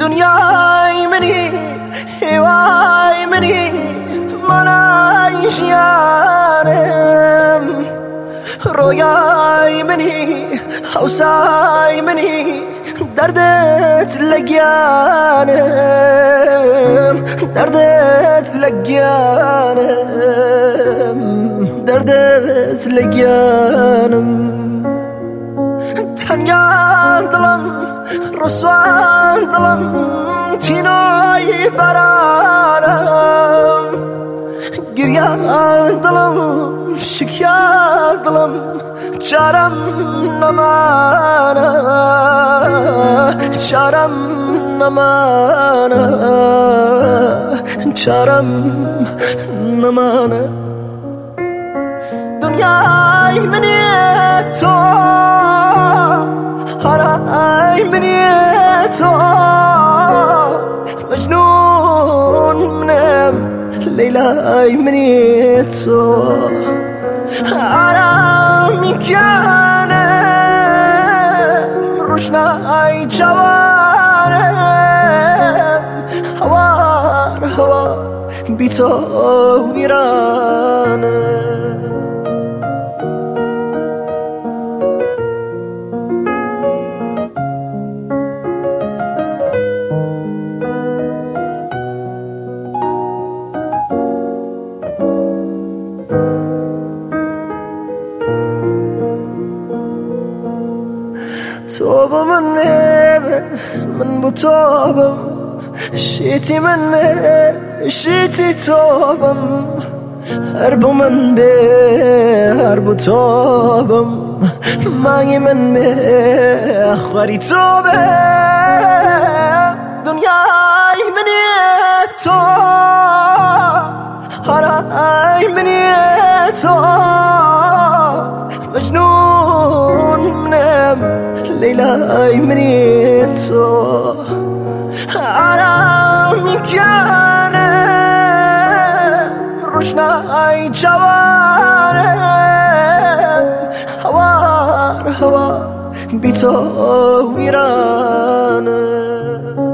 دنیای منی هوای منی من عیشیانم رویای منی حوسای منی دردت لگیانم دردت لگیانم دردت لگیانم تنیان دلم رسوان دلم تینای برانم گریان دلم شکیان دلم چارم نمانه چارم نمانه چارم نمانه دنیای منی تو هرای منی تو مجنون منم لیلای منی تو آرامی کنم روشنای جوانم هوار هوار بی تو ویرانم توبه من بتوبم شيتي من شيتي توبم هرب من هرب توبم ماي من خوري توبه دنياي مني تو هراي مني تو مجنون منم لیلای منی تو آرامی کنم روشنای جوانم هوار هوار بی تو ویرانم